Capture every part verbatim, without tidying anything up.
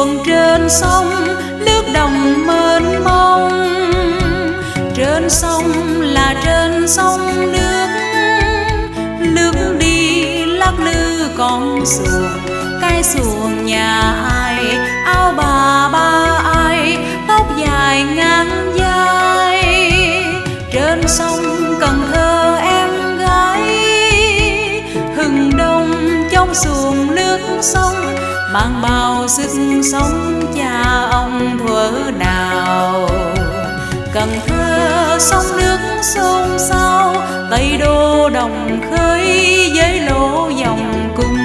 xuồng trên sông, nước đồng mênh mông. Trên sông là trên sông nước, nước đi lắc lư con xuồng. Cái xuồng nhà ai, áo bà ba ai, tóc dài ngang vai. Trên sông Cần Thơ em gái, hừng đông trong xuồng nước sông, mang bao sức sống cha ông thuở nào. Cần Thơ sông nước xôn xao, Tây Đô đồng khơi với lỗ dòng cung.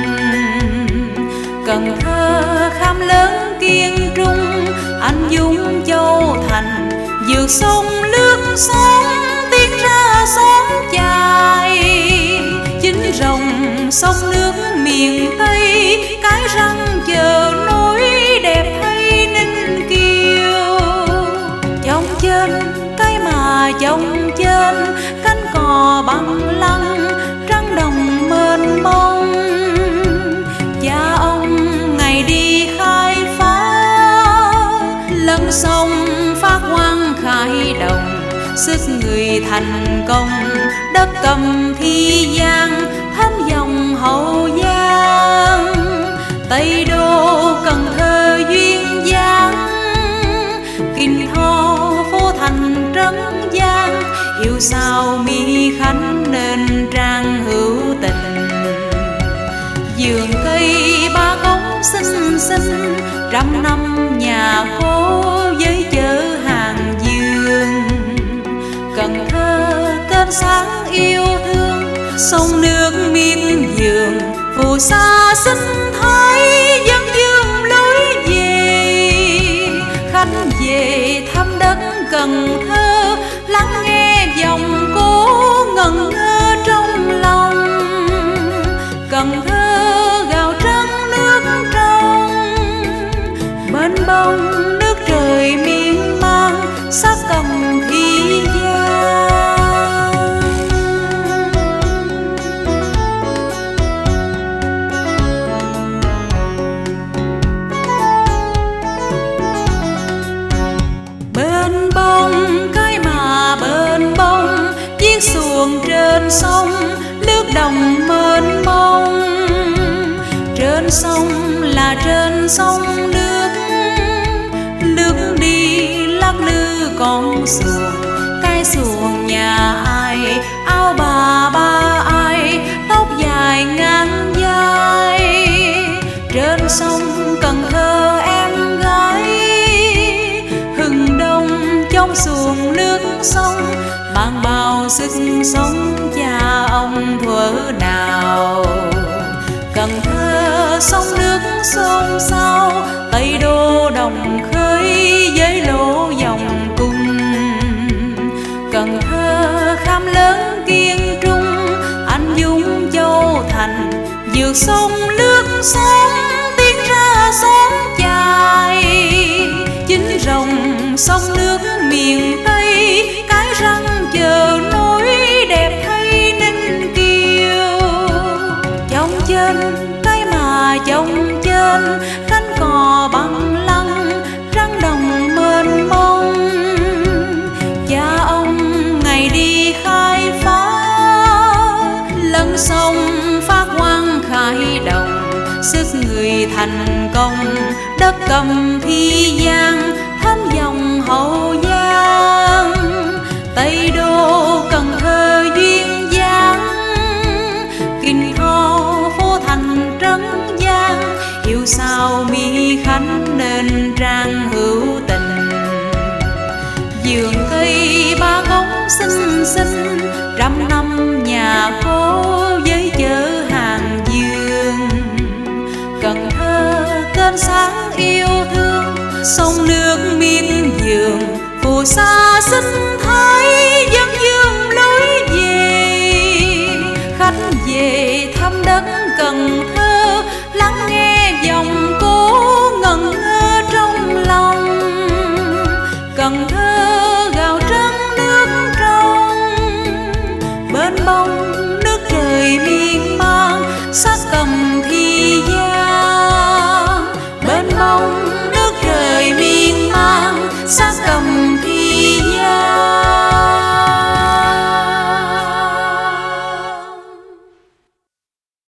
Cần Thơ kham lớn Kiên Trung, anh Dũng Châu Thành, vượt sông nước sóng tiến ra xóm chài. Chính rồng sông nước miền Tây, cái răng chờ nối đẹp hay Ninh Kiều. Chồng trên cái mà chồng trên, cánh cò bằng lăng trắng đồng mênh mông. Cha ông ngày đi khai phá, lấn sông phát quang khai đồng. Sức người thành công, đất Cầm Thi Giang, thăm dòng Hậu Giang. Tây Đô Cần Thơ duyên dáng, Kinh Tho phố thành Trấn Giang. Yêu sao Mi Khánh nên trang hữu tình, vườn cây ba cống xinh xinh, trăm năm nhà cô với chợ hàng dương. Cần Thơ kênh sáng yêu thương, sông nước miên vườn, phù sa sinh thái dân dương lối về. Khách về thăm đất Cần Thơ, lắng nghe dòng cố ngẩn ngơ trong lòng. Cần Thơ gạo trắng nước trong, mênh mông nước trời miên man, sắc Cầm Thi Giang. Bên bông cái mà bên bông, chiếc xuồng trên sông, nước đồng mênh mông. Trên sông là trên sông nước, nước đi lắc lư con xuồng. Cái xuồng nhà ai, áo bà ba ai, tóc dài ngang vai. Trên sông Cần Thơ em gái, hừng đông trong xuồng nước sông, mang bao sức sống cha ông thuở nào. Cần Thơ sông nước xôn xao, Tây Đô đồng khơi với lỗ dòng cung. Cần Thơ kham lớn Kiên Trung, anh Dũng Châu Thành, vượt sông nước sóng tiến ra xóm chài. Chính rồng sông nước miền Tây, cái răng chờ nối đẹp hay Ninh Kiều. Chồng trên cái mà chồng trên, cánh cò bằng lăng trắng đồng mênh mông. Cha ông ngày đi khai phá, lấn sông phát quang khai đồng. Sức người thành công, đất Cầm Thi Giang, thăm dòng Hậu Giang. Tây Đô Cần Thơ duyên dáng, Kinh Tho phố thành Trấn Giang. Yêu sao Mi Khánh nên trang hữu tình, vườn cây ba cống xinh xinh, trăm năm nhà cô với chợ hàng dương. Cần Thơ kênh sáng yêu thương, sông nước miên vườn, phù sa sinh thái dân dương lối về. Khách về thăm đất Cần